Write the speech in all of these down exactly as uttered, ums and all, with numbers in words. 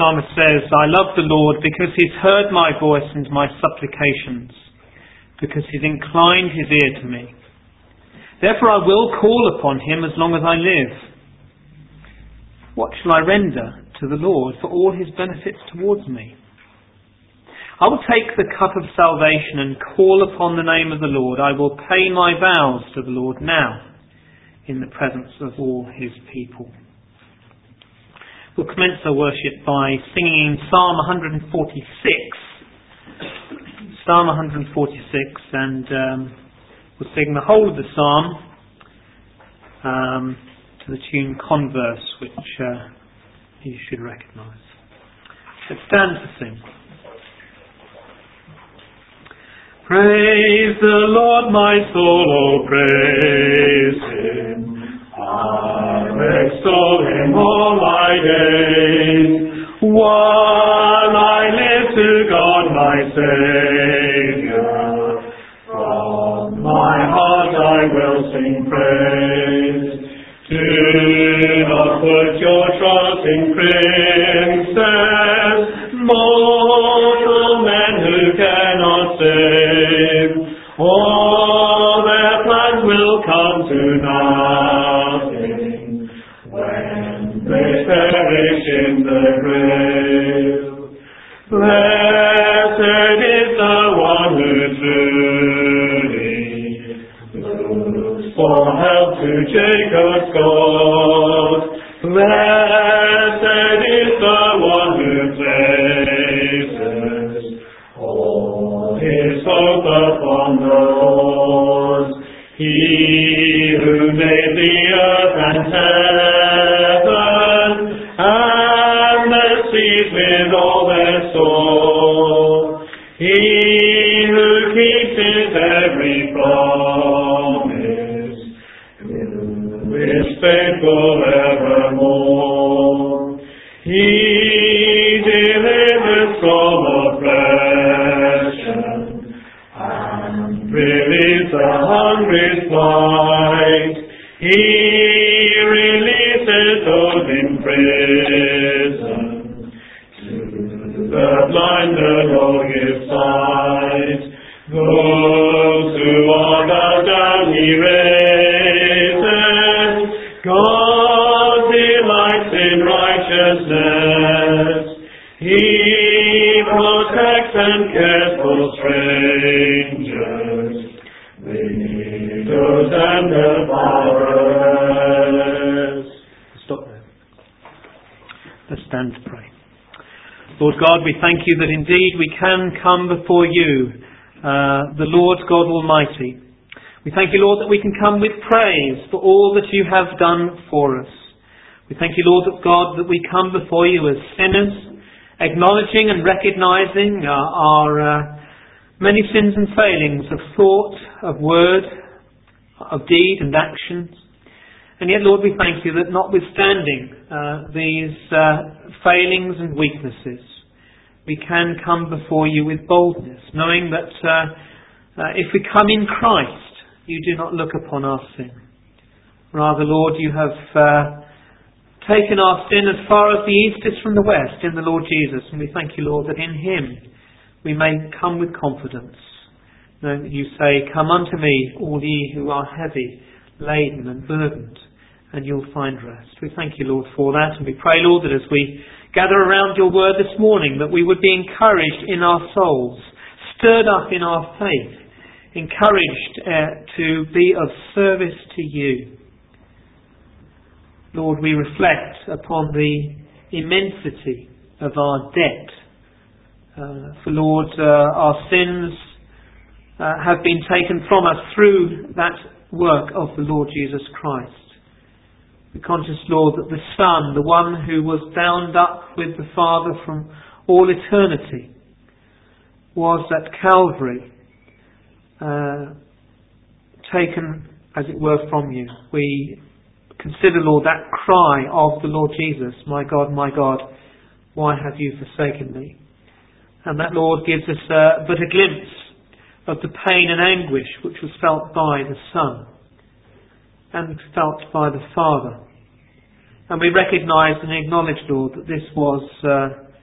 psalmist says, I love the Lord because he's heard my voice and my supplications, because he's inclined his ear to me. Therefore I will call upon him as long as I live. What shall I render to the Lord for all his benefits towards me? I will take the cup of salvation and call upon the name of the Lord. I will pay my vows to the Lord now in the presence of all his people. We'll commence our worship by singing Psalm one forty-six. Psalm one forty-six, and um, we'll sing the whole of the psalm um, to the tune Converse, which uh, you should recognise. Let's stand to sing. Praise the Lord, my soul, oh praise him. I'll extol him all my days. While I live to God, my Saviour, from my heart I will sing praise. Do not put your trust in princes, mortal men who cannot save. All their plans will come to nothing when they perish in the grave. Blessed is the one who truly looks for help to Jacob's God. Blessed is the one who places all his hope upon the Lord. He who made the earth and heaven and the seas with all their store. He who keeps his every promise, who is faithful evermore. He delivers from oppression and relieves the hungry's plight. He releases those in prison. To the blind the Lord gives sight. Those who are bowed down he raises. God delights in righteousness. He protects and cares for strangers, widows and the fatherless. Stop there. Let's stand to pray. Lord God, we thank you that indeed we can come before you, uh, the Lord God Almighty. We thank you, Lord, that we can come with praise for all that you have done for us. We thank you, Lord, that God, that we come before you as sinners, acknowledging and recognising uh, our uh, many sins and failings of thought, of word, of deed and actions. And yet, Lord, we thank you that notwithstanding uh, these uh, failings and weaknesses, we can come before you with boldness, knowing that uh, uh, if we come in Christ, you do not look upon our sin. Rather, Lord, you have uh, taken our sin as far as the east is from the west in the Lord Jesus. And we thank you, Lord, that in him we may come with confidence, knowing that you say, come unto me, all ye who are heavy, laden and burdened, and you'll find rest. We thank you, Lord, for that. And we pray, Lord, that as we gather around your word this morning, that we would be encouraged in our souls, stirred up in our faith, encouraged uh, to be of service to you. Lord, we reflect upon the immensity of our debt. Uh, for Lord, uh, our sins uh, have been taken from us through that work of the Lord Jesus Christ. We're conscious, Lord, that the Son, the one who was bound up with the Father from all eternity, was at Calvary uh, taken, as it were, from you. We consider, Lord, that cry of the Lord Jesus, my God, my God, why have you forsaken me? And that, Lord, gives us uh, but a glimpse of the pain and anguish which was felt by the Son and felt by the Father. And we recognise and acknowledge, Lord, that this was uh,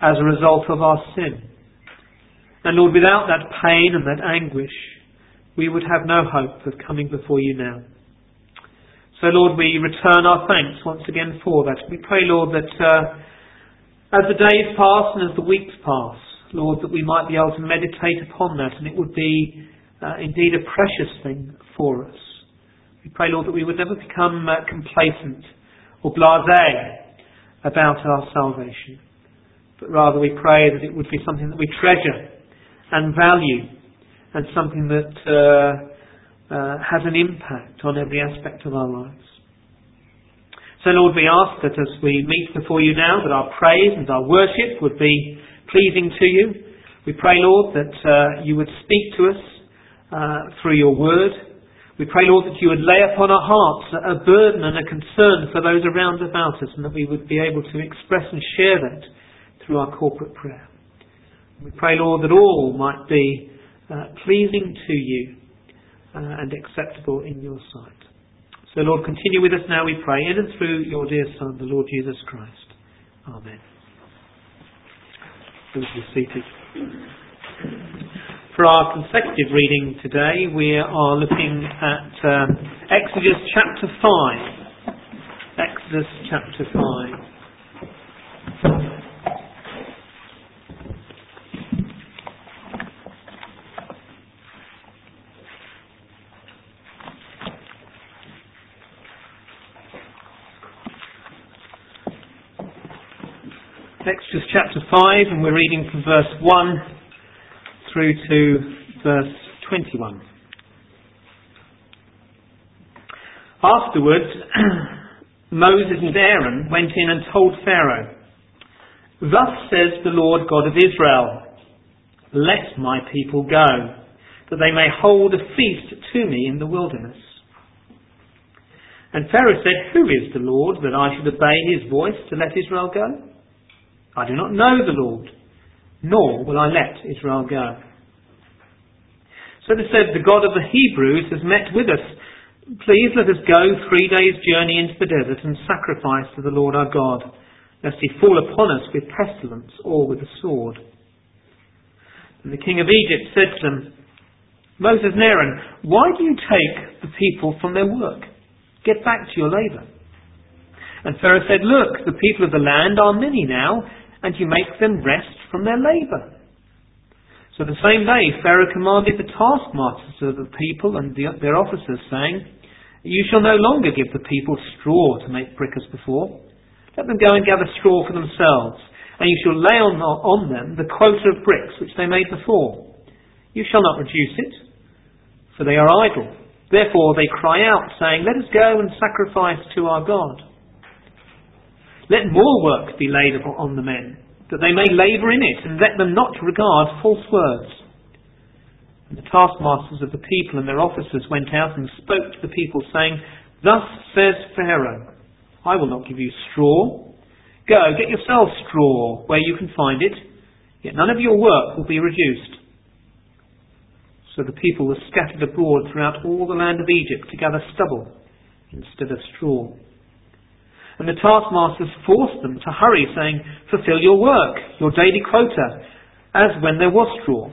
as a result of our sin. And Lord, without that pain and that anguish, we would have no hope of coming before you now. So Lord, we return our thanks once again for that. We pray, Lord, that uh, as the days pass and as the weeks pass, Lord, that we might be able to meditate upon that, and it would be uh, indeed a precious thing for us. We pray, Lord, that we would never become uh, complacent or blasé about our salvation, but rather we pray that it would be something that we treasure and value, and something that uh, uh, has an impact on every aspect of our lives. So Lord, we ask that as we meet before you now, that our praise and our worship would be pleasing to you. We pray, Lord, that uh, you would speak to us uh, through your word. We pray, Lord, that you would lay upon our hearts a burden and a concern for those around about us, and that we would be able to express and share that through our corporate prayer. We pray, Lord, that all might be uh, pleasing to you uh, and acceptable in your sight. So, Lord, continue with us now, we pray, in and through your dear Son, the Lord Jesus Christ. Amen. Please be seated. For our consecutive reading today, we are looking at um, Exodus chapter five. Exodus chapter five. Exodus chapter five, and we're reading from verse one through to verse twenty-one. Afterwards, Moses and Aaron went in and told Pharaoh, "Thus says the Lord God of Israel, let my people go, that they may hold a feast to me in the wilderness." And Pharaoh said, "Who is the Lord, that I should obey his voice to let Israel go? I do not know the Lord, nor will I let Israel go." So they said, "The God of the Hebrews has met with us. Please let us go three days' journey into the desert and sacrifice to the Lord our God, lest he fall upon us with pestilence or with a sword." And the king of Egypt said to them, "Moses and Aaron, why do you take the people from their work? Get back to your labour." And Pharaoh said, "Look, the people of the land are many now, and you make them rest from their labour." So the same day Pharaoh commanded the taskmasters of the people and the, their officers, saying, "You shall no longer give the people straw to make brick as before. Let them go and gather straw for themselves, and you shall lay on, on them the quota of bricks which they made before. You shall not reduce it, for they are idle. Therefore they cry out, saying, 'Let us go and sacrifice to our God.' Let more work be laid on the men, that they may labour in it, and let them not regard false words." And the taskmasters of the people and their officers went out and spoke to the people, saying, "Thus says Pharaoh, I will not give you straw. Go, get yourselves straw where you can find it, yet none of your work will be reduced." So the people were scattered abroad throughout all the land of Egypt to gather stubble instead of straw. And the taskmasters forced them to hurry, saying, "Fulfill your work, your daily quota, as when there was straw."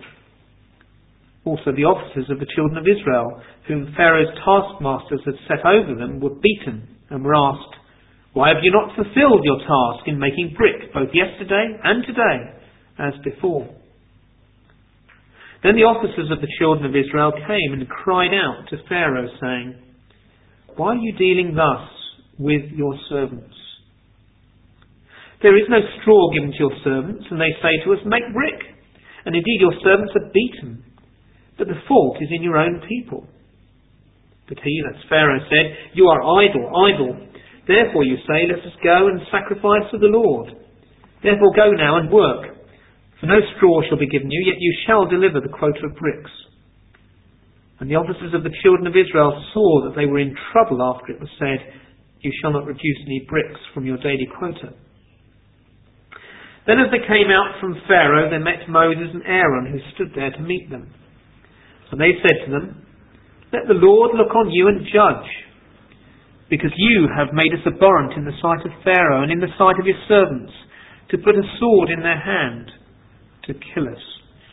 Also the officers of the children of Israel, whom Pharaoh's taskmasters had set over them, were beaten and were asked, "Why have you not fulfilled your task in making brick, both yesterday and today, as before?" Then the officers of the children of Israel came and cried out to Pharaoh, saying, "Why are you dealing thus with your servants? There is no straw given to your servants, and they say to us, 'Make brick.' And indeed your servants are beaten, but the fault is in your own people." But he, that's Pharaoh, said, "You are idle, idle. Therefore you say, 'Let us go and sacrifice to the Lord.' Therefore go now and work. For no straw shall be given you, yet you shall deliver the quota of bricks." And the officers of the children of Israel saw that they were in trouble after it was said, "You shall not reduce any bricks from your daily quota." Then as they came out from Pharaoh, they met Moses and Aaron, who stood there to meet them. And they said to them, "Let the Lord look on you and judge, because you have made us abhorrent in the sight of Pharaoh and in the sight of his servants, to put a sword in their hand to kill us.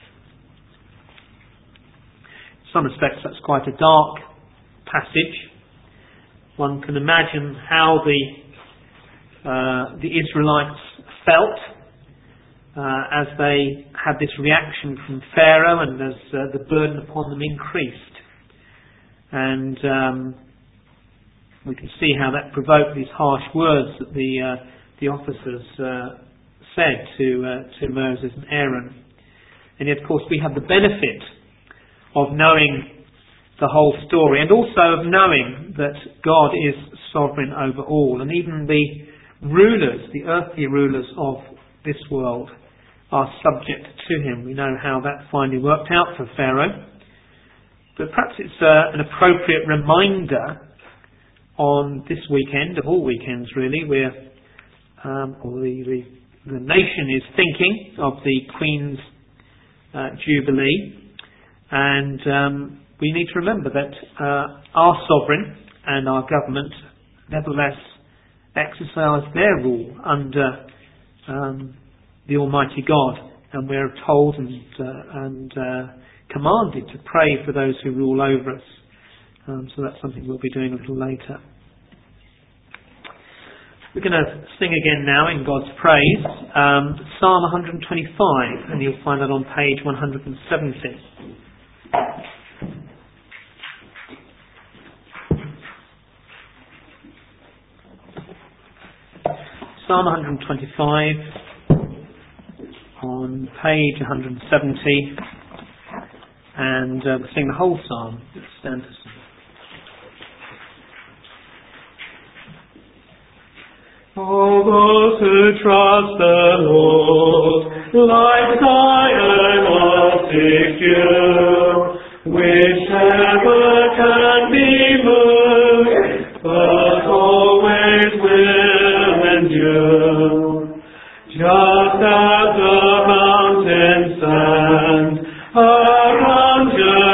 In some respects that's quite a dark passage. One can imagine how the uh, the Israelites felt uh, as they had this reaction from Pharaoh and as uh, the burden upon them increased. And um, we can see how that provoked these harsh words that the uh, the officers uh, said to uh, to Moses and Aaron. And yet, of course, we have the benefit of knowing the whole story, and also of knowing that God is sovereign over all, and even the rulers, the earthly rulers of this world, are subject to him. We know how that finally worked out for Pharaoh. But perhaps it's uh, an appropriate reminder on this weekend, of all weekends really, where um, or the, the, the nation is thinking of the Queen's uh, Jubilee, and um, we need to remember that uh, our sovereign and our government nevertheless exercise their rule under um, the Almighty God, and we're told and, uh, and uh, commanded to pray for those who rule over us. Um, so that's something we'll be doing a little later. We're going to sing again now in God's praise, um, Psalm one twenty-five, and you'll find that on page one seventy. Psalm one twenty-five on page one seventy, and uh, we'll sing the whole psalm. Let's stand to sing. All those who trust the Lord, like Zion are secure, which never can be moved, but always will endure. Just as the mountains stand around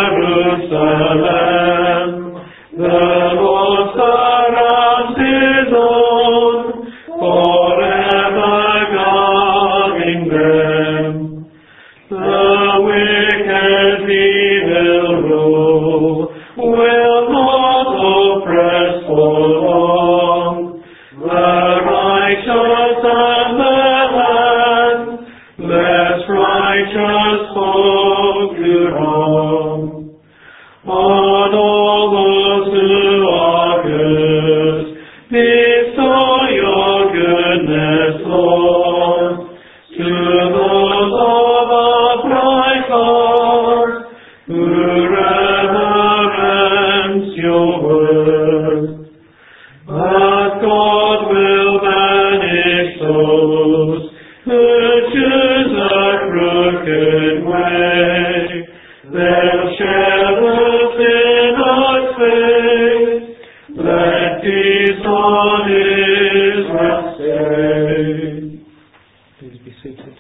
Jerusalem, the Lord surrounds his own, forever guarding them. The wicked he will rule, will not oppress for long. The righteous and the land, less righteous folk do wrong. On all those who are good, bestow your goodness, Lord, to those of upright heart who reverence your word. But God will banish those who choose a crooked way. They'll share the sinner's fate. Let peace on Israel stay. Please be seated.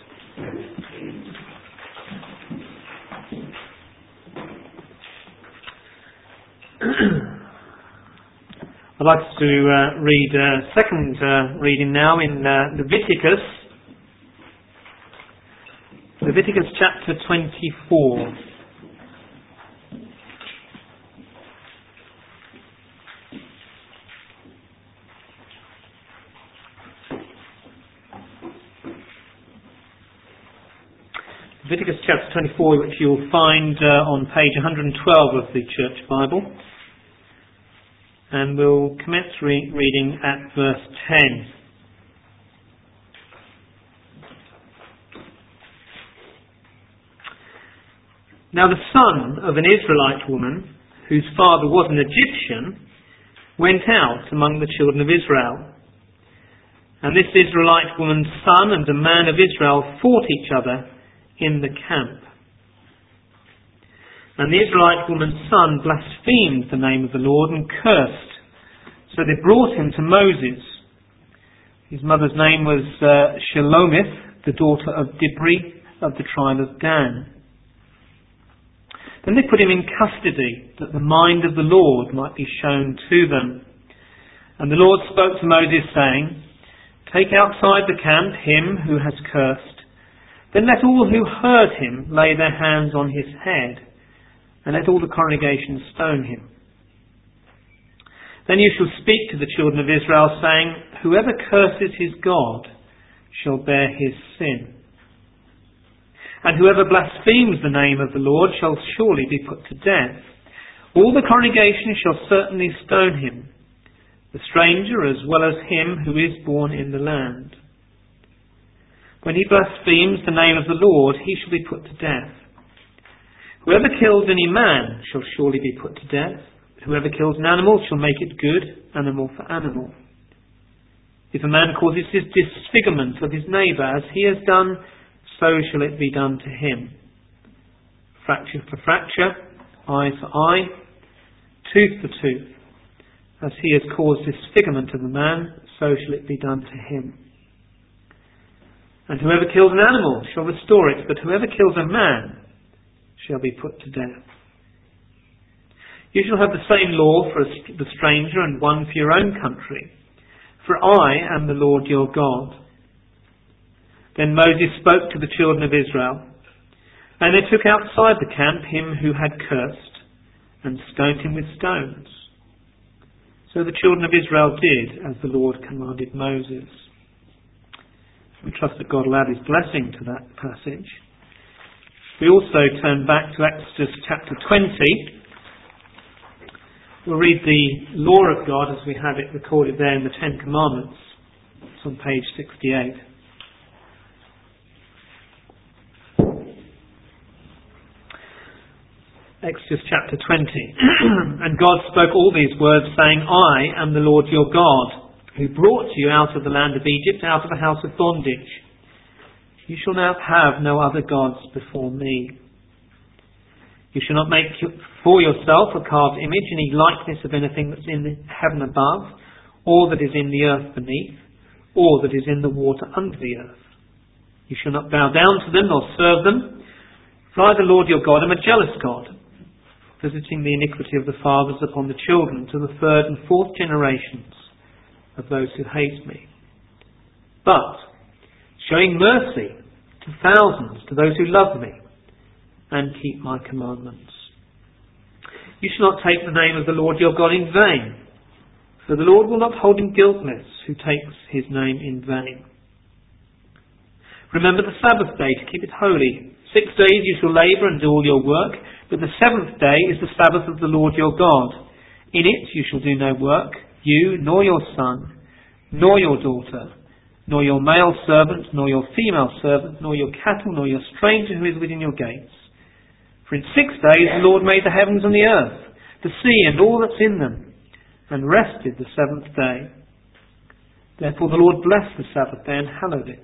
I'd like to uh, read a second uh, reading now in uh, Leviticus. Leviticus chapter twenty-four. Leviticus chapter twenty-four, which you'll find uh, on page one twelve of the Church Bible. And we'll commence re- reading at verse ten. Now the son of an Israelite woman, whose father was an Egyptian, went out among the children of Israel. And this Israelite woman's son and a man of Israel fought each other in the camp. And the Israelite woman's son blasphemed the name of the Lord and cursed. So they brought him to Moses. His mother's name was uh, Shelomith, the daughter of Dibri of the tribe of Dan. Then they put him in custody, that the mind of the Lord might be shown to them. And the Lord spoke to Moses, saying, Take outside the camp him who has cursed. Then let all who heard him lay their hands on his head, and let all the congregation stone him. Then you shall speak to the children of Israel, saying, Whoever curses his God shall bear his sin. And whoever blasphemes the name of the Lord shall surely be put to death. All the congregation shall certainly stone him, the stranger as well as him who is born in the land. When he blasphemes the name of the Lord, he shall be put to death. Whoever kills any man shall surely be put to death. Whoever kills an animal shall make it good, animal for animal. If a man causes his disfigurement of his neighbour, as he has done, so shall it be done to him. Fracture for fracture, eye for eye, tooth for tooth. As he has caused disfigurement of a man, so shall it be done to him. And whoever kills an animal shall restore it, but whoever kills a man shall be put to death. You shall have the same law for the stranger and one for your own country. For I am the Lord your God. Then Moses spoke to the children of Israel, and they took outside the camp him who had cursed, and stoned him with stones. So the children of Israel did as the Lord commanded Moses. We trust that God will add his blessing to that passage. We also turn back to Exodus chapter twenty. We'll read the law of God as we have it recorded there in the Ten Commandments. It's on page sixty-eight. Exodus chapter twenty. And God spoke all these words, saying, I am the Lord your God, who brought you out of the land of Egypt, out of the house of bondage. You shall now have no other gods before me. You shall not make for yourself a carved image, any likeness of anything that's in the heaven above, or that is in the earth beneath, or that is in the water under the earth. You shall not bow down to them nor serve them, for I, the Lord your God, am a jealous God, visiting the iniquity of the fathers upon the children to the third and fourth generations of those who hate me, but showing mercy to thousands, to those who love me and keep my commandments. You shall not take the name of the Lord your God in vain, for the Lord will not hold him guiltless who takes his name in vain. Remember the Sabbath day to keep it holy. Six days you shall labour and do all your work, but the seventh day is the Sabbath of the Lord your God. In it you shall do no work, you, nor your son, nor your daughter, nor your male servant, nor your female servant, nor your cattle, nor your stranger who is within your gates. For in six days the Lord made the heavens and the earth, the sea and all that's in them, and rested the seventh day. Therefore the Lord blessed the Sabbath day and hallowed it.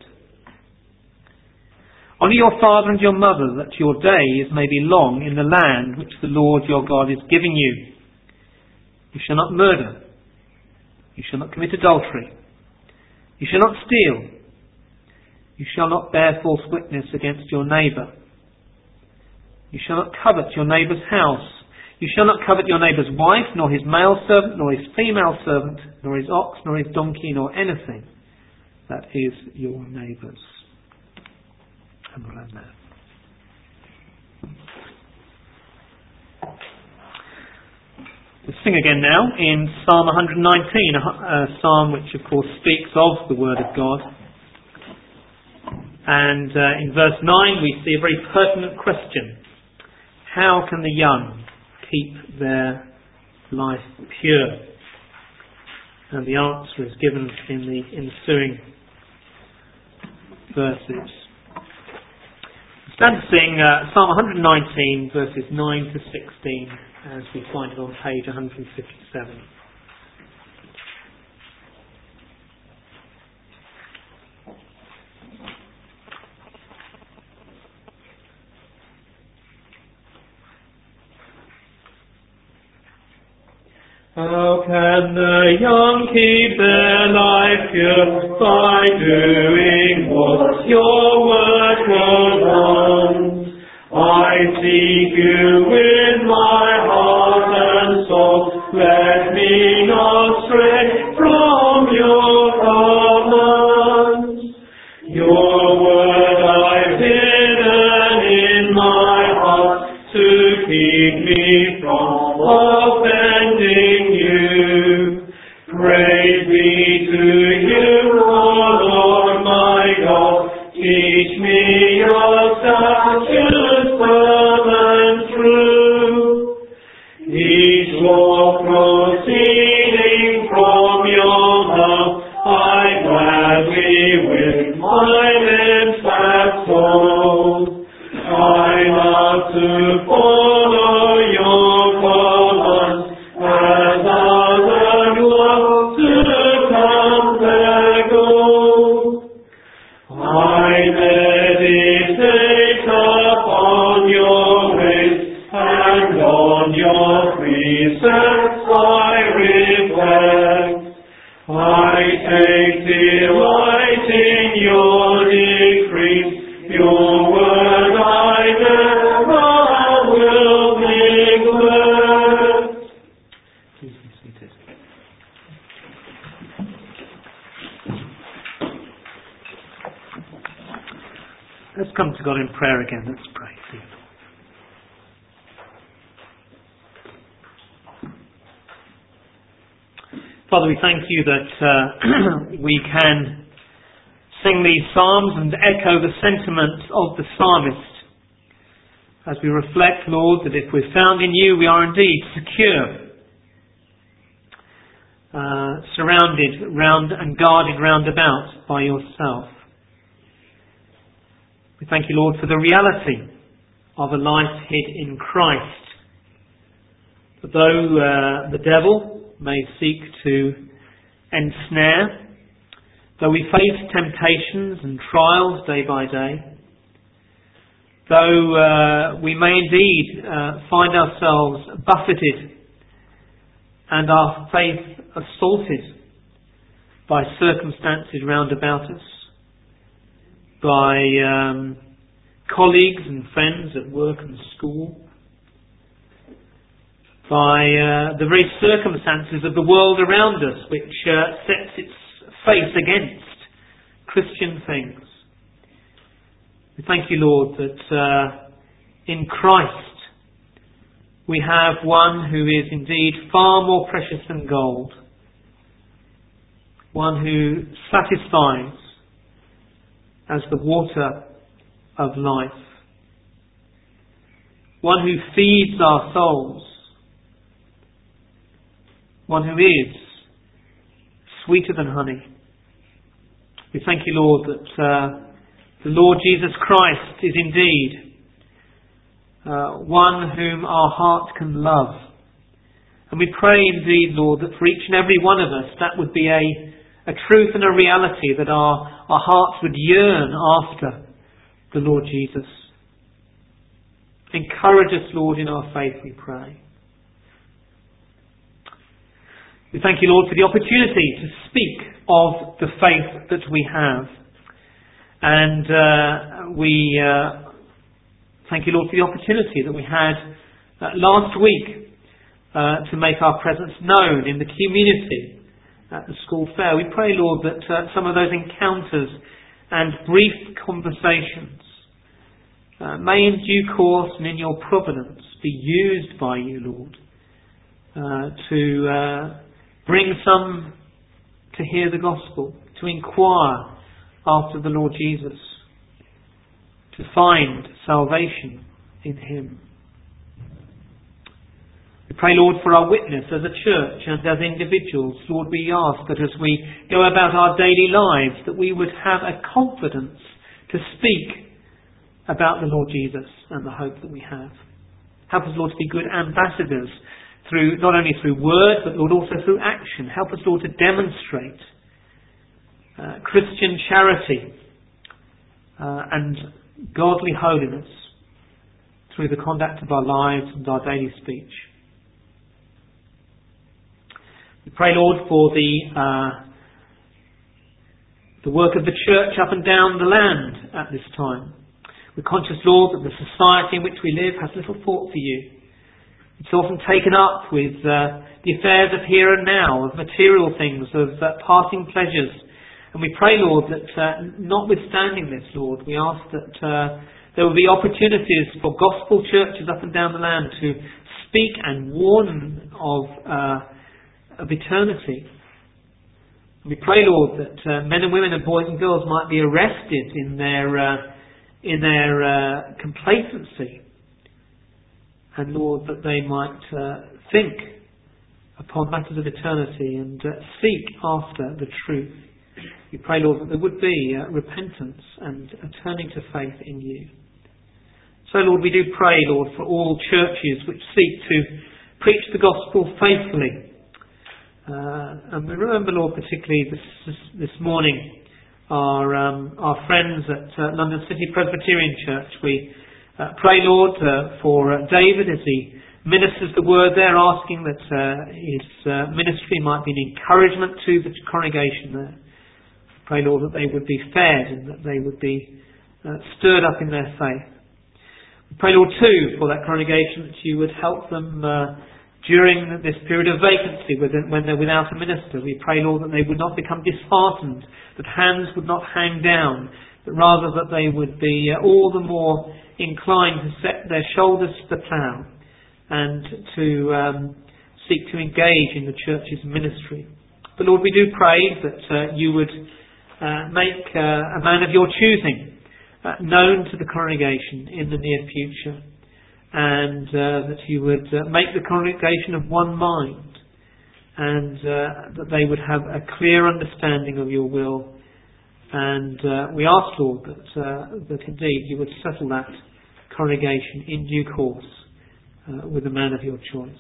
Honour your father and your mother, that your days may be long in the land which the Lord your God is giving you. You shall not murder. You shall not commit adultery. You shall not steal. You shall not bear false witness against your neighbour. You shall not covet your neighbour's house. You shall not covet your neighbour's wife, nor his male servant, nor his female servant, nor his ox, nor his donkey, nor anything that is your neighbour's. And we'll end there. We'll sing again now in Psalm one nineteen, a psalm which of course speaks of the Word of God. And uh, in verse nine we see a very pertinent question. How can the young keep their life pure? And the answer is given in the ensuing verses. Stand to sing uh, Psalm one nineteen, verses nine to sixteen, as we find it on page one fifty-seven. How can the young keep their life pure? By doing what your word commands. I seek you with my heart and soul. Let me not stray from your command. me from offending you. Praise be to you, O Lord my God. Teach me your statutes firm and true. Each law proceeding from your mouth, I gladly with my lips have told. I love to follow your commands, as others love to come their goal. I meditate upon your ways, and on your precepts I reflect. I take delight in your decrees, your word I never will neglect. Please be seated. Let's come to God in prayer again. Let's pray. Father, we thank you that uh, we can sing these psalms and echo the sentiments of the psalmist as we reflect, Lord, that if we're found in you, we are indeed secure, uh, surrounded round and guarded round about by yourself. We thank you, Lord, for the reality of a life hid in Christ. That though uh, the devil may seek to ensnare, though we face temptations and trials day by day, though uh, we may indeed uh, find ourselves buffeted and our faith assaulted by circumstances round about us, by um, colleagues and friends at work and school, by uh, the very circumstances of the world around us which uh, sets its face against Christian things. We thank you, Lord, that uh, in Christ we have one who is indeed far more precious than gold, one who satisfies as the water of life, one who feeds our souls, one who is sweeter than honey. We thank you, Lord, that uh, the Lord Jesus Christ is indeed uh, one whom our heart can love. And we pray indeed, Lord, that for each and every one of us that would be a, a truth and a reality, that our, our hearts would yearn after the Lord Jesus. Encourage us, Lord, in our faith, we pray. We thank you, Lord, for the opportunity to speak of the faith that we have. And uh, we uh, thank you, Lord, for the opportunity that we had uh, last week uh, to make our presence known in the community at the school fair. We pray, Lord, that uh, some of those encounters and brief conversations uh, may in due course and in your providence be used by you, Lord, uh, to uh, bring some to hear the gospel, to inquire after the Lord Jesus, to find salvation in him. We pray, Lord, for our witness as a church and as individuals. Lord, we ask that as we go about our daily lives, that we would have a confidence to speak about the Lord Jesus and the hope that we have. Help us, Lord, to be good ambassadors, through not only through word, but Lord, also through action. Help us, Lord, to demonstrate uh, Christian charity uh, and godly holiness through the conduct of our lives and our daily speech. We pray, Lord, for the uh, the work of the church up and down the land at this time. We're conscious, Lord, that the society in which we live has little thought for you. It's often taken up with uh, the affairs of here and now, of material things, of uh, passing pleasures. And we pray, Lord, that uh, notwithstanding this, Lord, we ask that uh, there will be opportunities for gospel churches up and down the land to speak and warn of, uh, of eternity. We pray, Lord, that uh, men and women and boys and girls might be arrested in their uh, in their uh, complacency, and Lord, that they might uh, think upon matters of eternity and uh, seek after the truth. We pray, Lord, that there would be uh, repentance and a turning to faith in you. So, Lord, we do pray, Lord, for all churches which seek to preach the gospel faithfully. Uh, and we remember, Lord, particularly this this, this morning, our um, our friends at uh, London City Presbyterian Church. We uh, pray, Lord, uh, for uh, David as he ministers the word there, asking that uh, his uh, ministry might be an encouragement to the congregation there. Pray, Lord, that they would be fed and that they would be uh, stirred up in their faith. We pray, Lord, too, for that congregation, that you would help them uh, during this period of vacancy when they're without a minister. We pray, Lord, that they would not become disheartened, that hands would not hang down, but rather that they would be uh, all the more inclined to set their shoulders to the plough and to um, seek to engage in the church's ministry. But Lord, we do pray that uh, you would uh, make uh, a man of your choosing uh, known to the congregation in the near future, and uh, that you would uh, make the congregation of one mind, and uh, that they would have a clear understanding of your will. And uh, we ask, Lord, that, uh, that indeed you would settle that congregation in due course uh, with a man of your choice.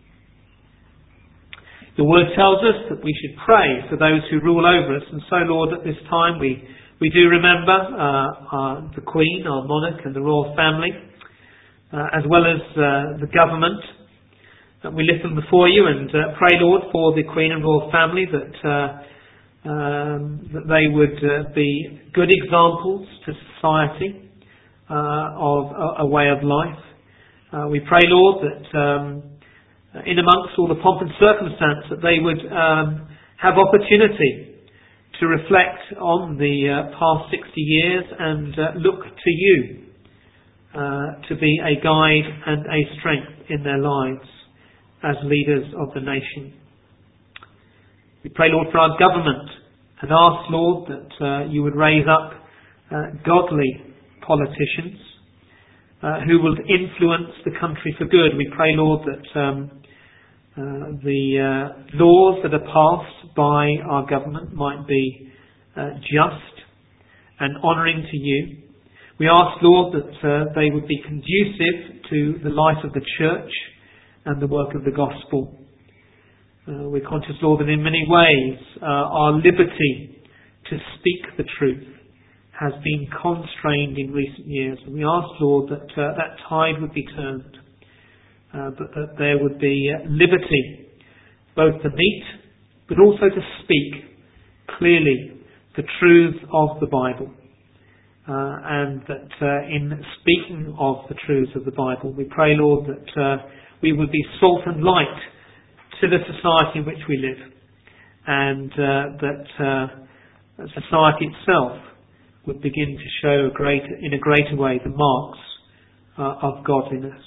Your word tells us that we should pray for those who rule over us, and so, Lord, at this time we, we do remember uh, our, the Queen, our monarch, and the royal family, Uh, as well as uh, the government. Uh, we lift them before you and uh, pray, Lord, for the Queen and royal family, that uh, um, that they would uh, be good examples to society uh, of a, a way of life. Uh, we pray, Lord, that um, in amongst all the pomp and circumstance, that they would um, have opportunity to reflect on the uh, past sixty years and uh, look to you Uh, to be a guide and a strength in their lives as leaders of the nation. We pray, Lord, for our government and ask, Lord, that uh, you would raise up uh, godly politicians uh, who will influence the country for good. We pray, Lord, that um, uh, the uh, laws that are passed by our government might be uh, just and honouring to you. We ask, Lord, that uh, they would be conducive to the life of the church and the work of the gospel. Uh, we're conscious, Lord, that in many ways uh, our liberty to speak the truth has been constrained in recent years. And we ask, Lord, that uh, that tide would be turned, uh, but that there would be uh, liberty both to meet but also to speak clearly the truth of the Bible. Uh, and that uh, in speaking of the truths of the Bible, we pray, Lord, that uh, we would be salt and light to the society in which we live, and uh, that uh, society itself would begin to show a greater, in a greater way the marks uh, of godliness.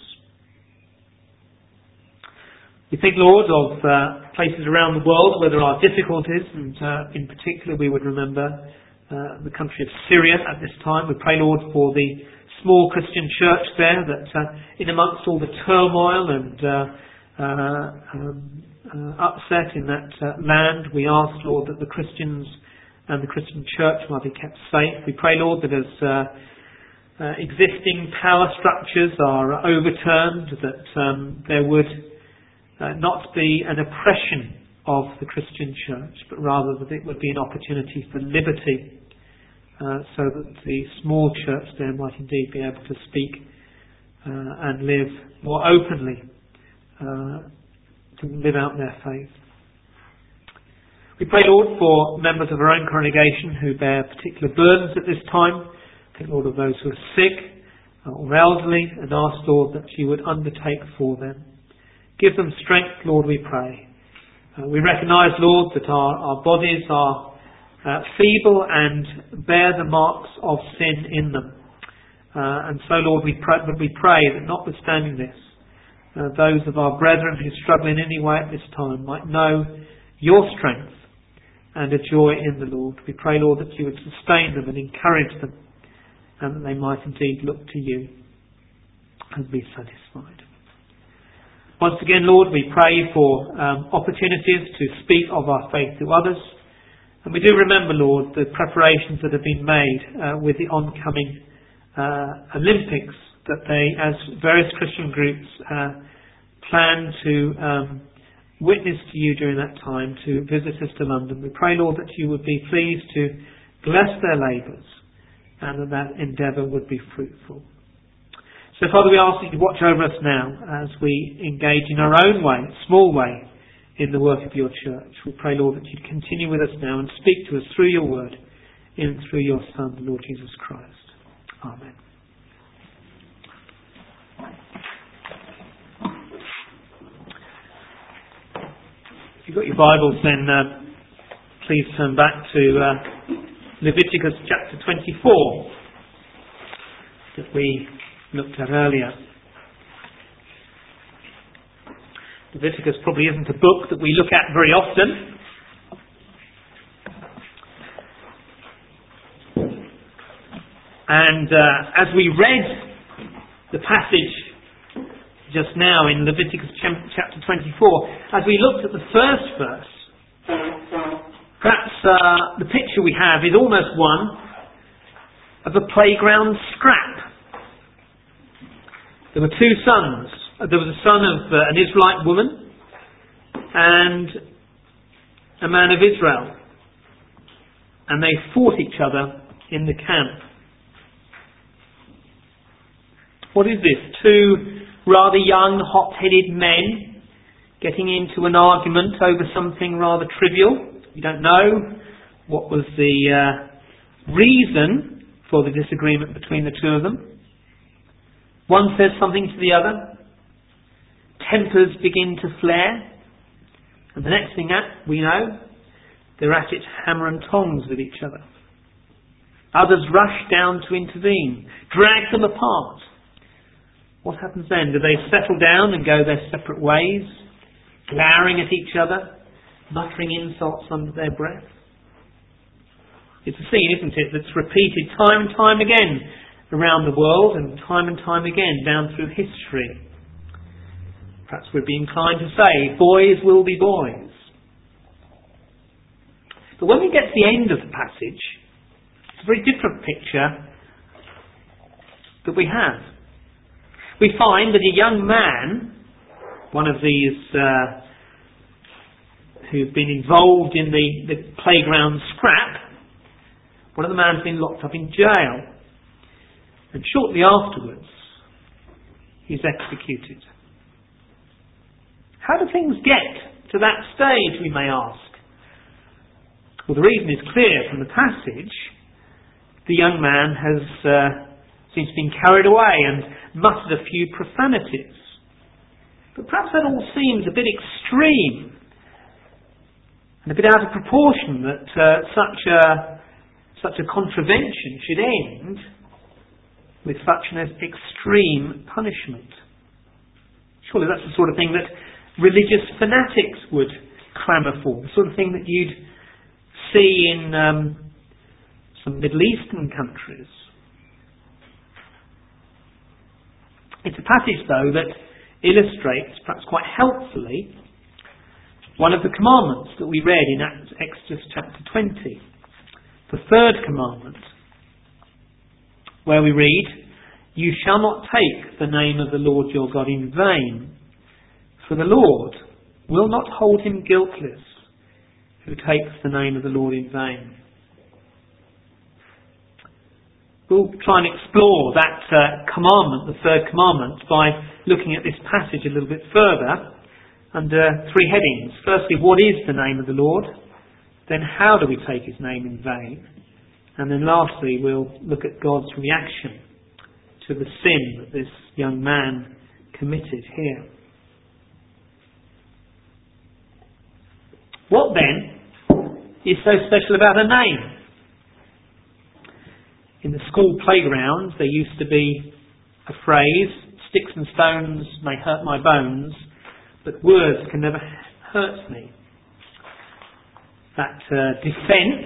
We think, Lord, of uh, places around the world where there are difficulties, and uh, in particular we would remember Uh, the country of Syria at this time. We pray, Lord, for the small Christian church there, that uh, in amongst all the turmoil and uh, uh, um, uh, upset in that uh, land, we ask, Lord, that the Christians and the Christian church might be kept safe. We pray, Lord, that as uh, uh, existing power structures are overturned, that um, there would uh, not be an oppression of the Christian church, but rather that it would be an opportunity for liberty, uh, so that the small church there might indeed be able to speak uh, and live more openly, uh, to live out their faith. We pray, Lord, for members of our own congregation who bear particular burdens at this time. Think, Lord, of those who are sick or elderly, and ask, Lord, that you would undertake for them. Give them strength, Lord, we pray. Uh, we recognise, Lord, that our, our bodies are uh, feeble and bear the marks of sin in them. Uh, and so, Lord, we pray, but we pray that notwithstanding this, uh, those of our brethren who struggle in any way at this time might know your strength and a joy in the Lord. We pray, Lord, that you would sustain them and encourage them, and that they might indeed look to you and be satisfied. Once again, Lord, we pray for um, opportunities to speak of our faith to others. And we do remember, Lord, the preparations that have been made uh, with the oncoming uh, Olympics, that they, as various Christian groups, uh, plan to um, witness to you during that time, to visit us to London. We pray, Lord, that you would be pleased to bless their labours and that that endeavour would be fruitful. So, Father, we ask that you watch over us now as we engage in our own way, small way, in the work of your church. We pray, Lord, that you'd continue with us now and speak to us through your word, in and through your Son, the Lord Jesus Christ. Amen. If you've got your Bibles, then uh, please turn back to uh, Leviticus chapter twenty-four that we looked at earlier. Leviticus probably isn't a book that we look at very often. And uh, as we read the passage just now in Leviticus chapter twenty-four, as we looked at the first verse, perhaps uh, the picture we have is almost one of a playground scrap. There were two sons. There was a son of uh, an Israelite woman and a man of Israel. And they fought each other in the camp. What is this? Two rather young, hot-headed men getting into an argument over something rather trivial. We don't know what was the uh, reason for the disagreement between the two of them. One says something to the other. Tempers begin to flare. And the next thing that we know, they're at it hammer and tongs with each other. Others rush down to intervene, drag them apart. What happens then? Do they settle down and go their separate ways, glowering at each other, muttering insults under their breath? It's a scene, isn't it, that's repeated time and time again around the world and time and time again down through history. Perhaps we'd be inclined to say, boys will be boys. But when we get to the end of the passage, it's a very different picture that we have. We find that a young man, one of these uh, who've been involved in the, the playground scrap, one of the men has been locked up in jail. And shortly afterwards, he's executed. How do things get to that stage, we may ask? Well, the reason is clear from the passage. The young man has uh, seems to have been carried away and muttered a few profanities. But perhaps that all seems a bit extreme and a bit out of proportion that uh, such a such a contravention should end with such an extreme punishment. Surely that's the sort of thing that religious fanatics would clamour for, the sort of thing that you'd see in um, some Middle Eastern countries. It's a passage, though, that illustrates, perhaps quite helpfully, one of the commandments that we read in Exodus chapter twenty, the third commandment, where we read, "You shall not take the name of the Lord your God in vain, for the Lord will not hold him guiltless who takes the name of the Lord in vain." We'll try and explore that uh, commandment, the third commandment, by looking at this passage a little bit further under three headings. Firstly, what is the name of the Lord? Then how do we take his name in vain? And then lastly, we'll look at God's reaction to the sin that this young man committed here. What then is so special about a name? In the school playgrounds, there used to be a phrase, sticks and stones may hurt my bones, but words can never hurt me. That uh, defence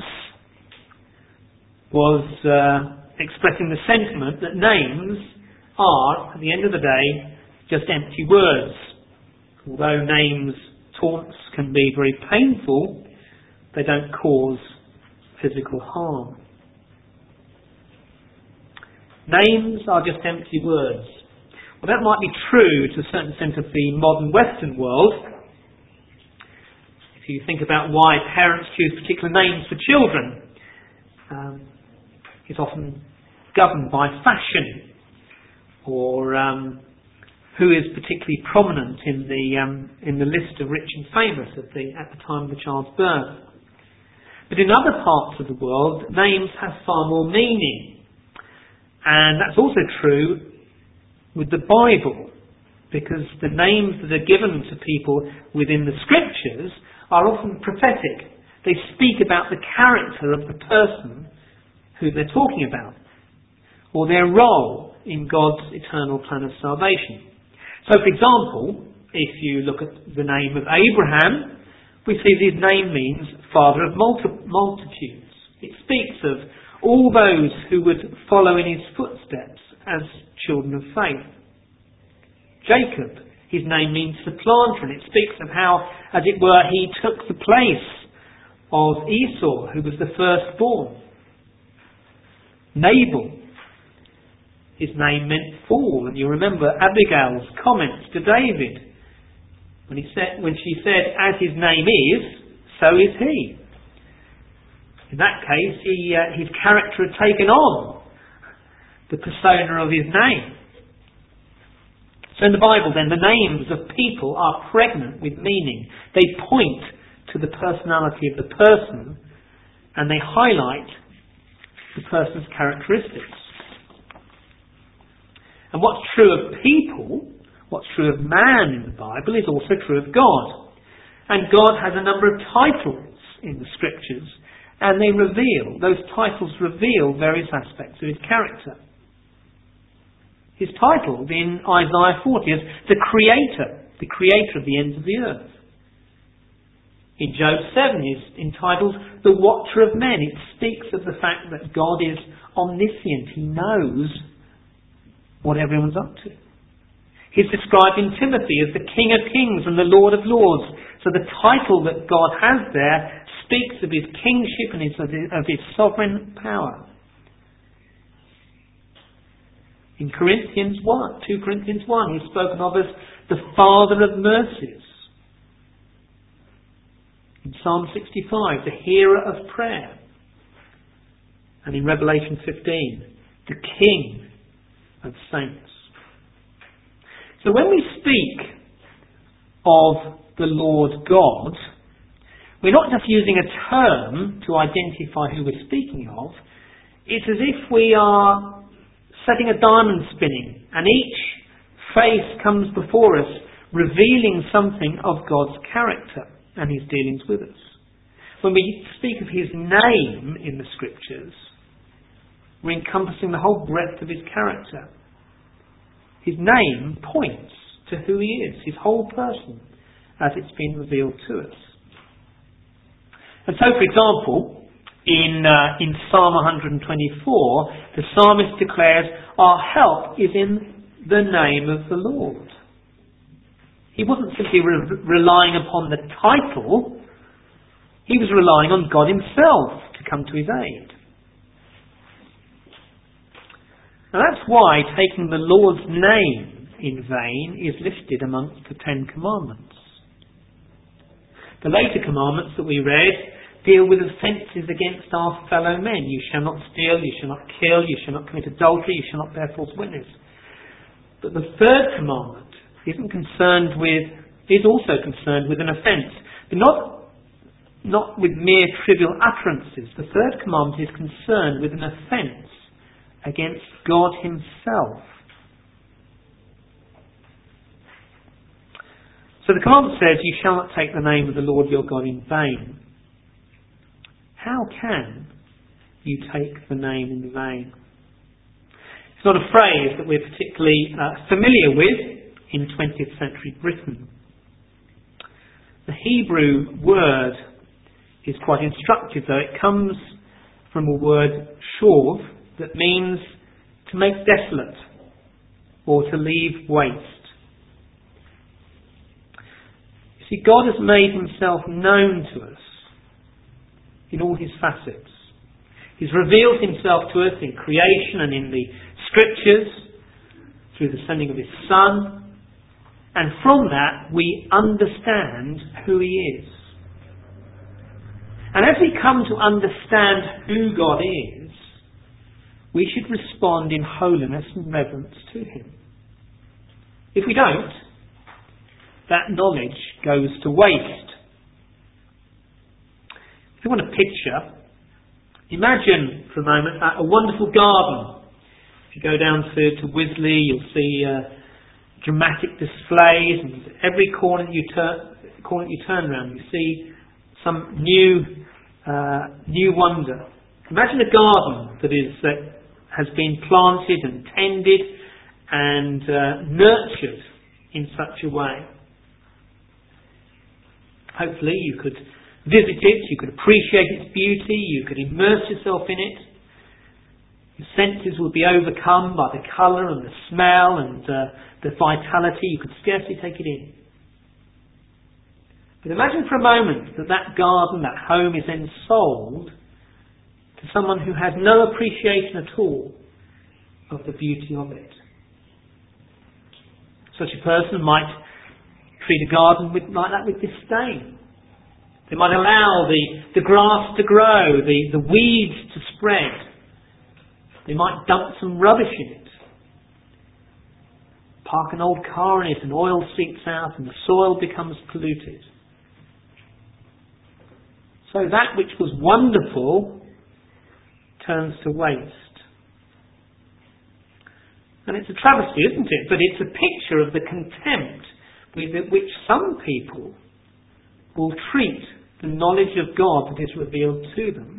was uh, expressing the sentiment that names are, at the end of the day, just empty words. Although names, taunts can be very painful, they don't cause physical harm. Names are just empty words. Well, that might be true to a certain extent of the modern Western world. If you think about why parents choose particular names for children, um, it's often governed by fashion, or um, who is particularly prominent in the um, in the list of rich and famous at the at the time of the child's birth. But in other parts of the world, names have far more meaning, and that's also true with the Bible, because the names that are given to people within the Scriptures are often prophetic. They speak about the character of the person who they're talking about, or their role in God's eternal plan of salvation. So, for example, if you look at the name of Abraham, we see his name means father of multi- multitudes. It speaks of all those who would follow in his footsteps as children of faith. Jacob, his name means supplanter, and it speaks of how, as it were, he took the place of Esau, who was the firstborn. Nabal, his name meant fool, and you remember Abigail's comments to David when he said, when she said, "As his name is, so is he." In that case, he, uh, his character had taken on the persona of his name. So in the Bible, then, the names of people are pregnant with meaning. They point to the personality of the person, and they highlight the person's characteristics. And what's true of people, what's true of man in the Bible, is also true of God. And God has a number of titles in the Scriptures, and they reveal, those titles reveal various aspects of his character. His title in Isaiah forty is the Creator, the Creator of the ends of the earth. In Job seven is entitled the Watcher of Men. It speaks of the fact that God is omniscient. He knows what everyone's up to. He's described in Timothy as the King of Kings and the Lord of Lords. So the title that God has there speaks of his kingship and his, of his sovereign power. In Corinthians one, two Corinthians one, he's spoken of as the Father of mercies. In Psalm sixty-five, the hearer of prayer. And in Revelation fifteen, the King of saints. So when we speak of the Lord God, we're not just using a term to identify who we're speaking of. It's as if we are setting a diamond spinning, and each face comes before us revealing something of God's character and his dealings with us. When we speak of his name in the Scriptures, we're encompassing the whole breadth of his character. His name points to who he is, his whole person, as it's been revealed to us. And so, for example, in uh, in Psalm one twenty-four, the psalmist declares, "Our help is in the name of the Lord." He wasn't simply re- relying upon the title, he was relying on God himself to come to his aid. Now that's why taking the Lord's name in vain is listed amongst the Ten Commandments. The later commandments that we read deal with offences against our fellow men. You shall not steal, you shall not kill, you shall not commit adultery, you shall not bear false witness. But the third commandment isn't concerned with, is also concerned with an offence, but not, not with mere trivial utterances. The third commandment is concerned with an offence against God himself. So the commandment says, "You shall not take the name of the Lord your God in vain." How can you take the name in vain? It's not a phrase that we're particularly uh, familiar with in twentieth century Britain. The Hebrew word is quite instructive, though. It comes from a word shov that means to make desolate or to leave waste. You see, God has made himself known to us in all his facets. He's revealed himself to us in creation and in the Scriptures through the sending of his Son, and from that we understand who he is. And as we come to understand who God is, we should respond in holiness and reverence to him. If we don't, that knowledge goes to waste. If you want a picture, imagine for a moment a wonderful garden. If you go down to, to Wisley, you'll see uh, dramatic displays, and every corner you turn, corner you turn around, you see some new, uh, new wonder. Imagine a garden that is that has been planted and tended and uh, nurtured in such a way. Hopefully, you could visit it, you could appreciate its beauty, you could immerse yourself in it. Your senses would be overcome by the colour and the smell and uh, the vitality. You could scarcely take it in. But imagine for a moment that that garden, that home, is then sold to someone who has no appreciation at all of the beauty of it. Such a person might treat a garden with, like that with disdain. They might allow the, the grass to grow, the, the weeds to spread. They might dump some rubbish in it. Park an old car in it and oil seeps out and the soil becomes polluted. So that which was wonderful turns to waste. And it's a travesty, isn't it? But it's a picture of the contempt with which some people will treat the knowledge of God that is revealed to them.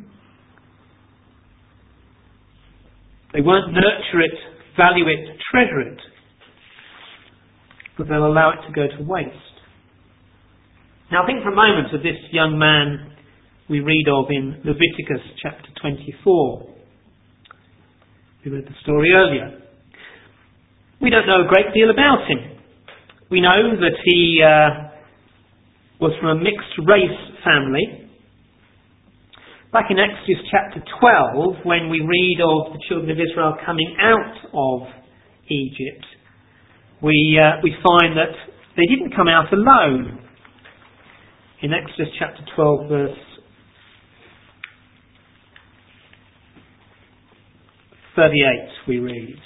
They won't nurture it, value it, treasure it, but they'll allow it to go to waste. Now think for a moment of this young man we read of in Leviticus chapter twenty-four. We read the story earlier. We don't know a great deal about him. We know that he uh, was from a mixed race family. Back in Exodus chapter twelve, when we read of the children of Israel coming out of Egypt, we uh, we find that they didn't come out alone. In Exodus chapter twelve, verse thirty-eight, we read,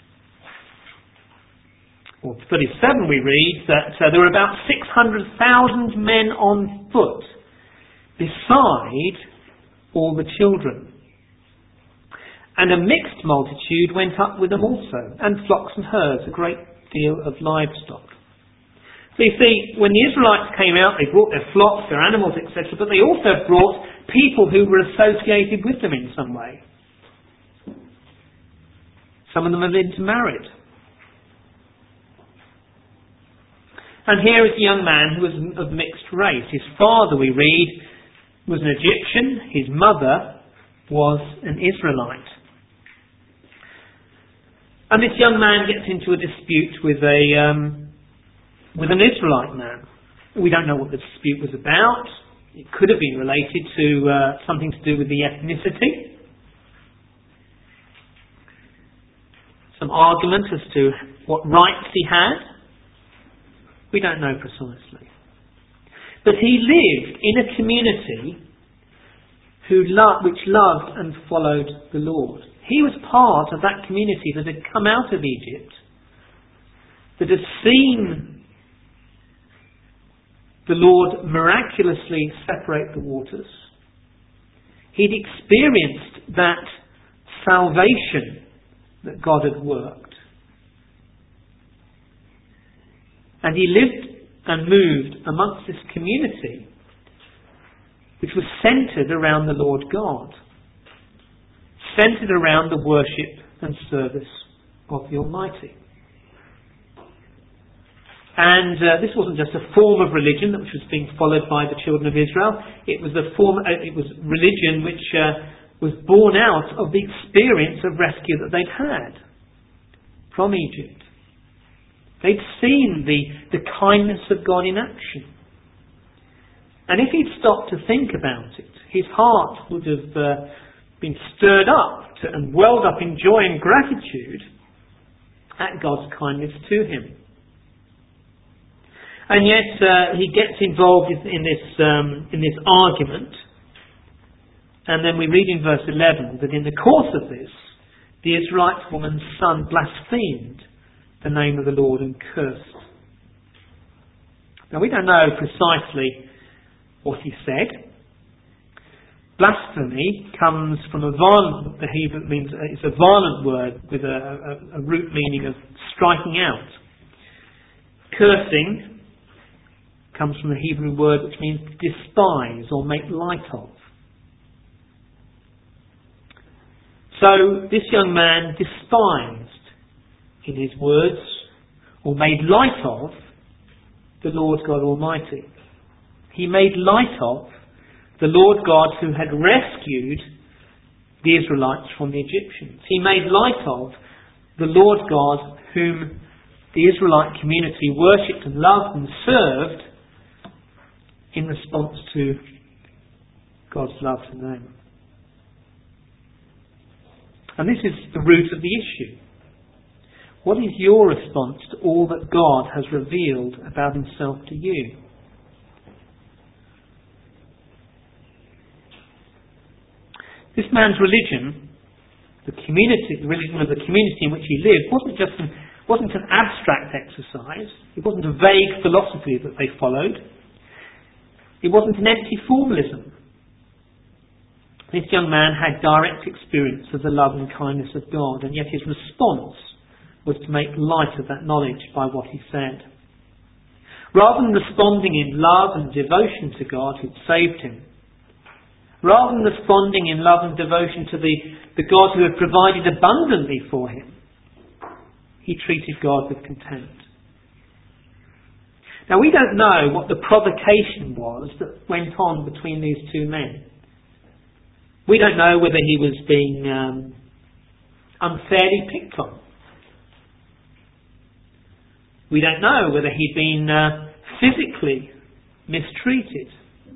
or thirty-seven, we read that uh, there were about six hundred thousand men on foot, beside all the children. And a mixed multitude went up with them also, and flocks and herds, a great deal of livestock. So you see, when the Israelites came out, they brought their flocks, their animals, et cetera, but they also brought people who were associated with them in some way. Some of them have intermarried. And here is a young man who was of mixed race. His father, we read, was an Egyptian. His mother was an Israelite. And this young man gets into a dispute with a um, with an Israelite man. We don't know what the dispute was about. It could have been related to uh, something to do with the ethnicity. Some argument as to what rights he had. We don't know precisely. But he lived in a community who lo- which loved and followed the Lord. He was part of that community that had come out of Egypt, that had seen the Lord miraculously separate the waters. He'd experienced that salvation that God had worked. And he lived and moved amongst this community which was centred around the Lord God, centred around the worship and service of the Almighty. And uh, this wasn't just a form of religion which was being followed by the children of Israel. It was a form. Uh, it was religion which uh, was born out of the experience of rescue that they'd had from Egypt. They'd seen the, the kindness of God in action. And if he'd stopped to think about it, his heart would have uh, been stirred up to, and welled up in joy and gratitude at God's kindness to him. And yet uh, he gets involved in, in this um, in this argument, and then we read in verse eleven that in the course of this, the Israelite woman's son blasphemed the name of the Lord and cursed. Now we don't know precisely what he said. Blasphemy comes from a violent, the Hebrew means it's a violent word with a, a, a root meaning of striking out. Cursing comes from the Hebrew word which means to despise or make light of. So this young man despised, in his words, or made light of the Lord God Almighty. He made light of the Lord God who had rescued the Israelites from the Egyptians. He made light of the Lord God whom the Israelite community worshipped and loved and served in response to God's love to them. And this is the root of the issue. What is your response to all that God has revealed about himself to you? This man's religion, the community, the religion of the community in which he lived, wasn't just an, wasn't an abstract exercise. It wasn't a vague philosophy that they followed. It wasn't an empty formalism. This young man had direct experience of the love and kindness of God, and yet his response was to make light of that knowledge by what he said. Rather than responding in love and devotion to God who'd saved him, rather than responding in love and devotion to the, the God who had provided abundantly for him, he treated God with contempt. Now we don't know what the provocation was that went on between these two men. We don't know whether he was being um, unfairly picked on. We don't know whether he'd been uh, physically mistreated.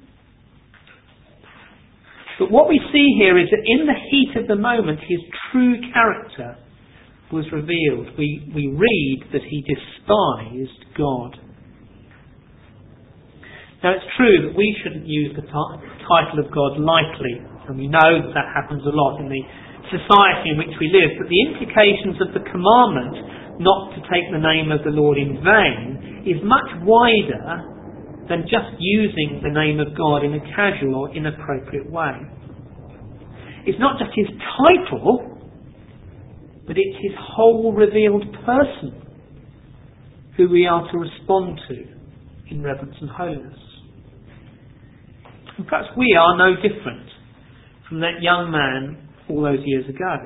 But what we see here is that in the heat of the moment, his true character was revealed. We, we read that he despised God. Now it's true that we shouldn't use the t- title of God lightly, and we know that that happens a lot in the society in which we live, but the implications of the commandment not to take the name of the Lord in vain is much wider than just using the name of God in a casual or inappropriate way. It's not just his title, but it's his whole revealed person who we are to respond to in reverence and holiness. And perhaps we are no different from that young man all those years ago.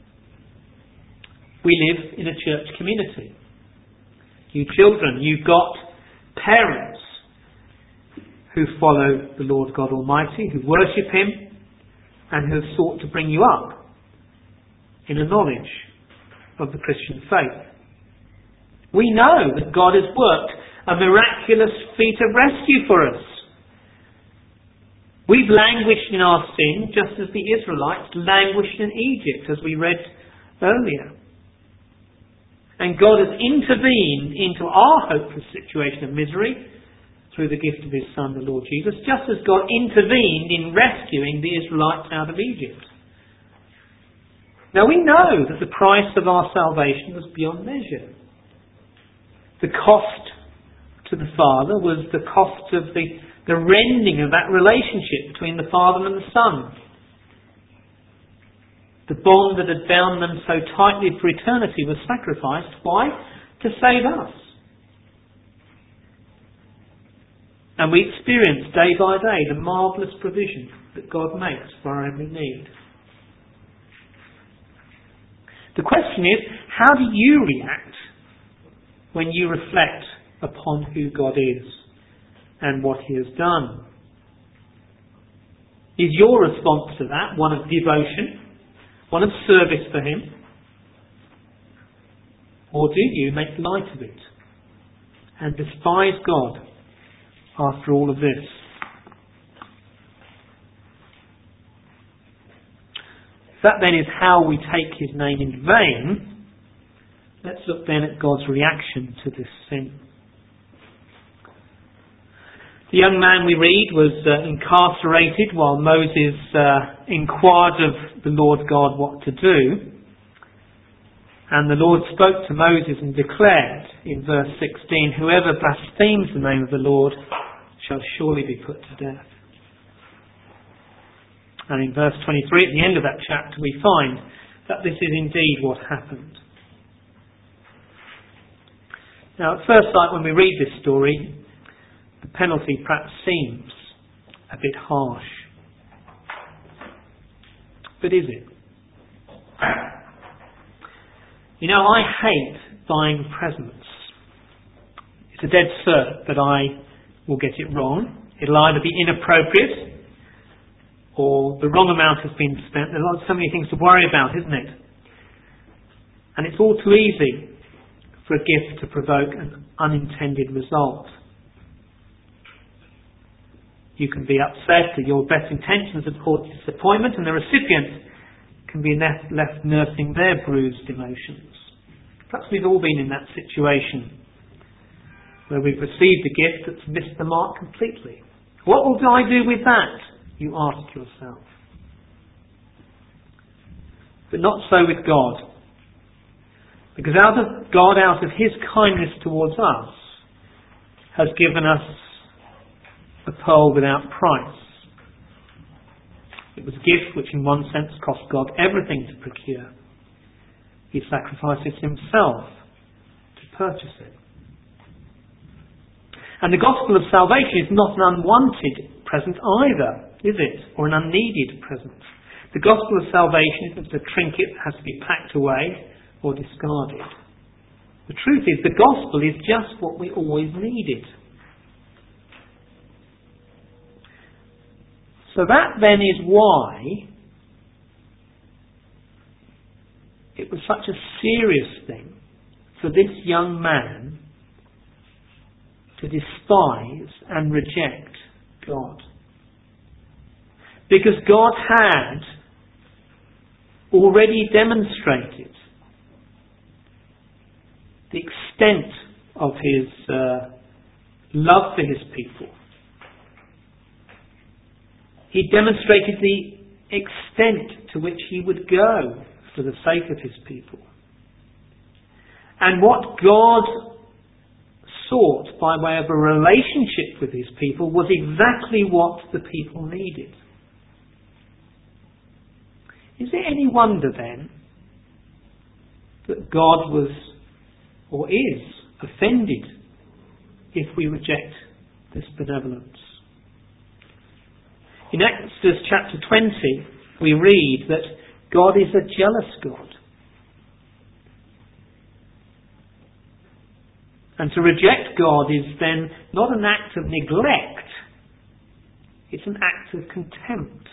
We live in a church community. You children, you've got parents who follow the Lord God Almighty, who worship him, and who have sought to bring you up in a knowledge of the Christian faith. We know that God has worked a miraculous feat of rescue for us. We've languished in our sin just as the Israelites languished in Egypt, as we read earlier. And God has intervened into our hopeless situation of misery through the gift of his Son, the Lord Jesus, just as God intervened in rescuing the Israelites out of Egypt. Now we know that the price of our salvation was beyond measure. The cost to the Father was the cost of the, the rending of that relationship between the Father and the Son. The bond that had bound them so tightly for eternity was sacrificed. Why? To save us. And we experience day by day the marvellous provision that God makes for our every need. The question is, how do you react when you reflect upon who God is and what He has done? Is your response to that one of devotion, one of service for Him? Or do you make light of it and despise God after all of this? If that then is how we take His name in vain, let's look then at God's reaction to this sin. The young man, we read, was uh, incarcerated while Moses uh, inquired of the Lord God what to do. And the Lord spoke to Moses and declared in verse sixteen, "Whoever blasphemes the name of the Lord shall surely be put to death." And in verse twenty-three, at the end of that chapter, we find that this is indeed what happened. Now, at first sight, when we read this story, the penalty perhaps seems a bit harsh. But is it? You know, I hate buying presents. It's a dead cert that I will get it wrong. It'll either be inappropriate or the wrong amount has been spent. There are so many things to worry about, isn't it? And it's all too easy for a gift to provoke an unintended result. You can be upset that your best intentions have caused disappointment, and the recipient can be left, left nursing their bruised emotions. Perhaps we've all been in that situation where we've received a gift that's missed the mark completely. What will I do with that? You ask yourself. But not so with God. Because out of God, out of His kindness towards us, has given us a pearl without price. It was a gift which in one sense cost God everything to procure. He sacrifices Himself to purchase it. And the gospel of salvation is not an unwanted present either, is it? Or an unneeded present. The gospel of salvation isn't a trinket that has to be packed away or discarded. The truth is, the gospel is just what we always needed. So that then is why it was such a serious thing for this young man to despise and reject God. Because God had already demonstrated the extent of His uh, love for His people. He demonstrated the extent to which He would go for the sake of His people. And what God sought by way of a relationship with His people was exactly what the people needed. Is it any wonder then that God was or is offended if we reject this benevolence? In Exodus chapter twenty, we read that God is a jealous God. And to reject God is then not an act of neglect, it's an act of contempt.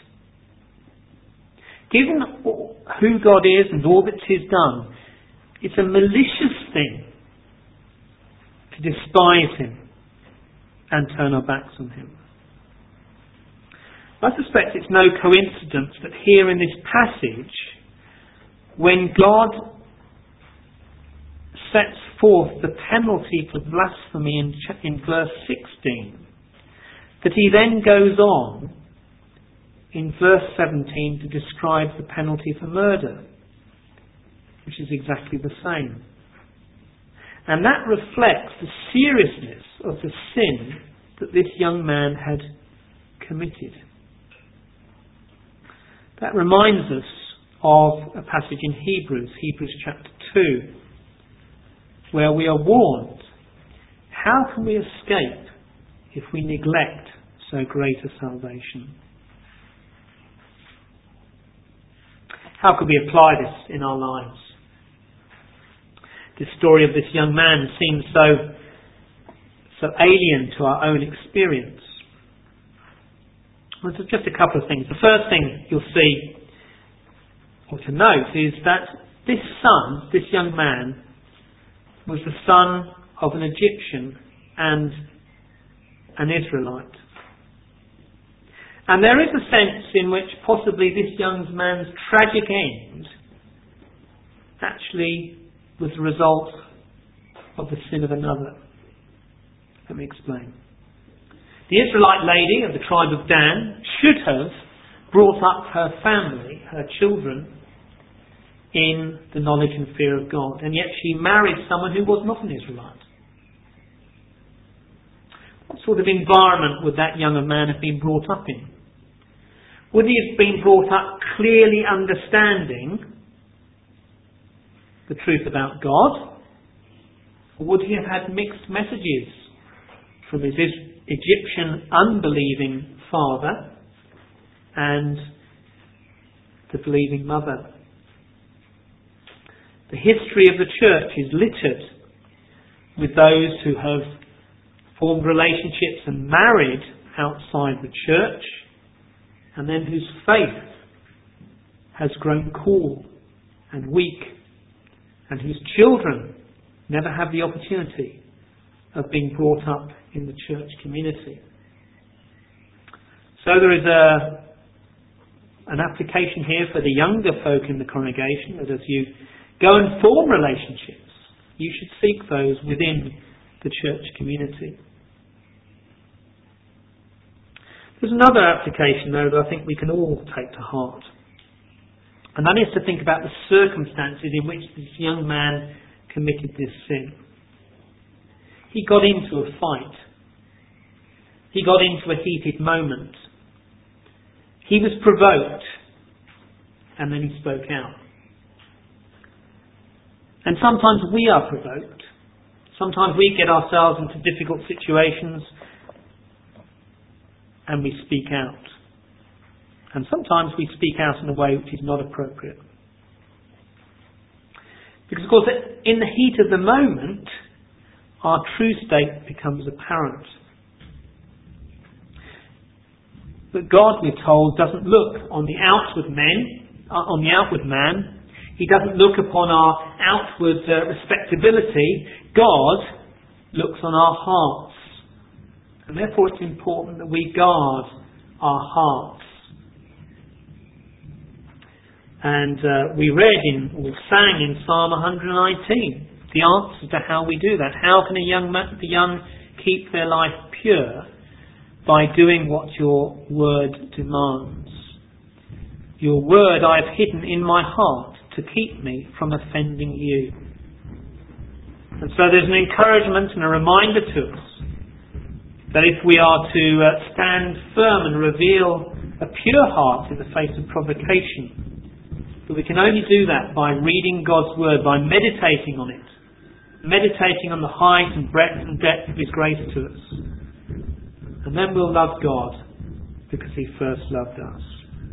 Given who God is and all that He's done, it's a malicious thing to despise Him and turn our backs on Him. I suspect it's no coincidence that here in this passage, when God sets forth the penalty for blasphemy in, in verse sixteen, that He then goes on in verse seventeen to describe the penalty for murder, which is exactly the same. And that reflects the seriousness of the sin that this young man had committed. That reminds us of a passage in Hebrews, Hebrews chapter two, where we are warned, how can we escape if we neglect so great a salvation? How could we apply this in our lives? this story of this young man seems so, so alien to our own experience? Well, there's just a couple of things. The first thing you'll see, or to note, is that this son, this young man, was the son of an Egyptian and an Israelite. And there is a sense in which possibly this young man's tragic end actually was the result of the sin of another. Let me explain. The Israelite lady of the tribe of Dan should have brought up her family, her children, in the knowledge and fear of God. And yet she married someone who was not an Israelite. What sort of environment would that young man have been brought up in? Would he have been brought up clearly understanding the truth about God? Or would he have had mixed messages from his Egyptian unbelieving father and the believing mother? The history of the church is littered with those who have formed relationships and married outside the church, and then whose faith has grown cool and weak, and whose children never have the opportunity of being brought up in the church community. So there is a, an application here for the younger folk in the congregation, that as you go and form relationships, you should seek those within the church community. There's another application, though, that I think we can all take to heart. And that is to think about the circumstances in which this young man committed this sin. He got into a fight. He got into a heated moment. He was provoked, and then he spoke out. And sometimes we are provoked. Sometimes we get ourselves into difficult situations and we speak out. And sometimes we speak out in a way which is not appropriate. Because, of course, in the heat of the moment, our true state becomes apparent. But God, we're told, doesn't look on the outward men, on the outward man. He doesn't look upon our outward uh, respectability. God looks on our hearts. And therefore it's important that we guard our hearts. And uh, we read in, or sang in Psalm one nineteen, the answer to how we do that. How can a young man, the young keep their life pure? By doing what your word demands. Your word I have hidden in my heart to keep me from offending you. And so there's an encouragement and a reminder to us that if we are to uh, stand firm and reveal a pure heart in the face of provocation, that we can only do that by reading God's word, by meditating on it, meditating on the height and breadth and depth of His grace to us. And then we'll love God because He first loved us.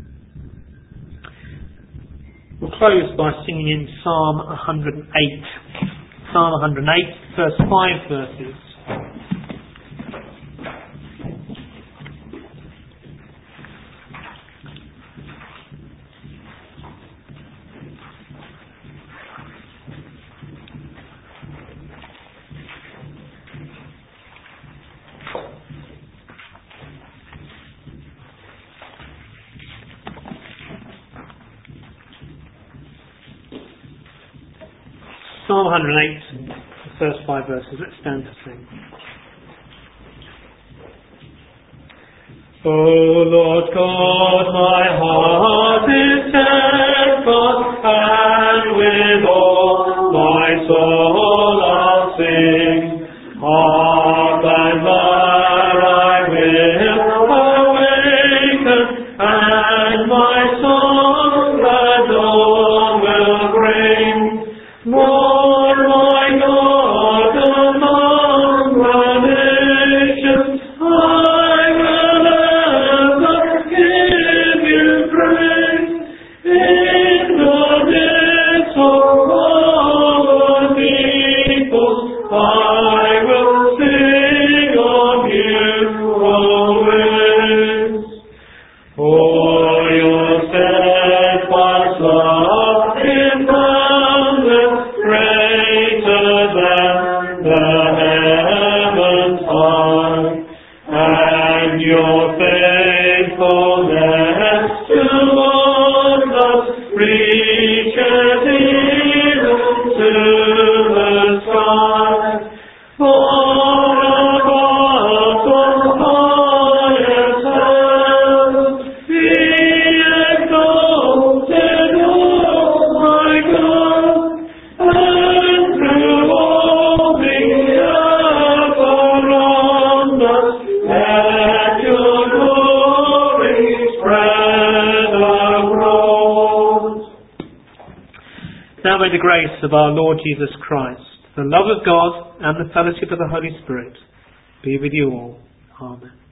We'll close by singing in Psalm one hundred eight. Psalm one hundred eight, first five verses. Psalm one hundred eight, the first five verses. Let's stand to sing. O Lord God, my heart is steadfast, and with all my soul I'll sing. Harp and lyre I will awaken, and my song the dawn will bring. Lord, my God, among the nations, I will ever give you praise. In the midst of all of these, I will sing of you always. For your steadfast love is boundless, greater than the heavens high, and your faithfulness towards us reaches even to the sky. For above the highest heavens be exalted, O my God, and through all the earth around us let your glory spread abroad. Now may the grace of our Lord Jesus Christ, the love of God, and the fellowship of the Holy Spirit be with you all. Amen.